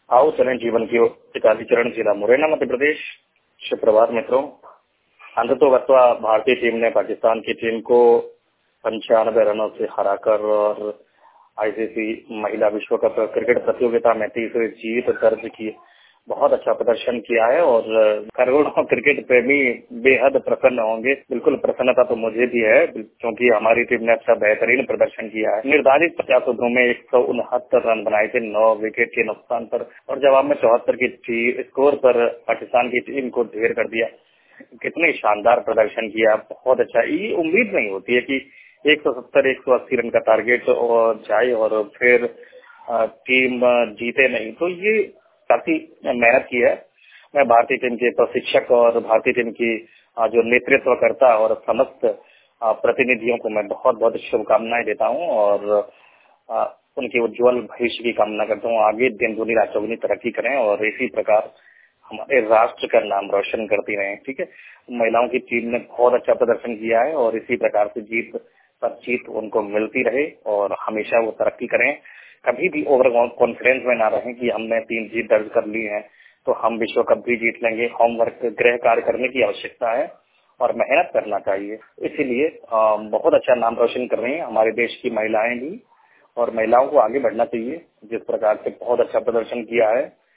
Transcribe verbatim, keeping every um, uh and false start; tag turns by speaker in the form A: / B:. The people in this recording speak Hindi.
A: आओ चलें जीवन की ओर। कालीचरण जिला मुरैना मध्य प्रदेश। सुप्रभात मित्रों। अंततोगत्वा भारतीय टीम ने पाकिस्तान की टीम को पंचानवे रनों से हराकर और आईसीसी महिला विश्व कप क्रिकेट प्रतियोगिता में तीसरी जीत दर्ज की। बहुत अच्छा प्रदर्शन किया है और करोड़ों क्रिकेट प्रेमी बेहद प्रसन्न होंगे। बिल्कुल प्रसन्नता तो मुझे भी है क्योंकि हमारी टीम ने अच्छा बेहतरीन प्रदर्शन किया है। निर्धारित पचास ओवरों में एक सौ उनहत्तर रन बनाए थे नौ विकेट के नुकसान पर और जवाब में चौहत्तर की स्कोर पर पाकिस्तान की टीम को ढेर कर दिया। कितने शानदार प्रदर्शन किया। बहुत अच्छा। ये उम्मीद नहीं होती है कि एक सौ सत्तर एक सौ अस्सी रन का टारगेट जाए और फिर टीम जीते नहीं। तो ये काफी मेहनत की है। मैं भारतीय टीम के प्रशिक्षक और भारतीय टीम की जो नेतृत्व करता और समस्त प्रतिनिधियों को मैं बहुत बहुत शुभकामनाएं देता हूं और उनके उज्जवल भविष्य की कामना करता हूं। आगे दिन दूनी रात चौगुनी तरक्की करें और इसी प्रकार हमारे राष्ट्र का नाम रोशन करती रहे। ठीक है। महिलाओं की टीम ने बहुत अच्छा प्रदर्शन किया है और इसी प्रकार से जीत पर जीत उनको मिलती रहे और हमेशा वो तरक्की करें। कभी भी ओवर कॉन्फिडेंस में ना रहें कि हमने तीन जीत दर्ज कर ली है तो हम विश्व कप भी जीत लेंगे। होमवर्क गृह कार्य करने की आवश्यकता है और मेहनत करना चाहिए। इसीलिए बहुत अच्छा नाम रोशन कर रही हैं हमारे देश की महिलाएं भी और महिलाओं को आगे बढ़ना चाहिए। जिस प्रकार से बहुत अच्छा प्रदर्शन किया है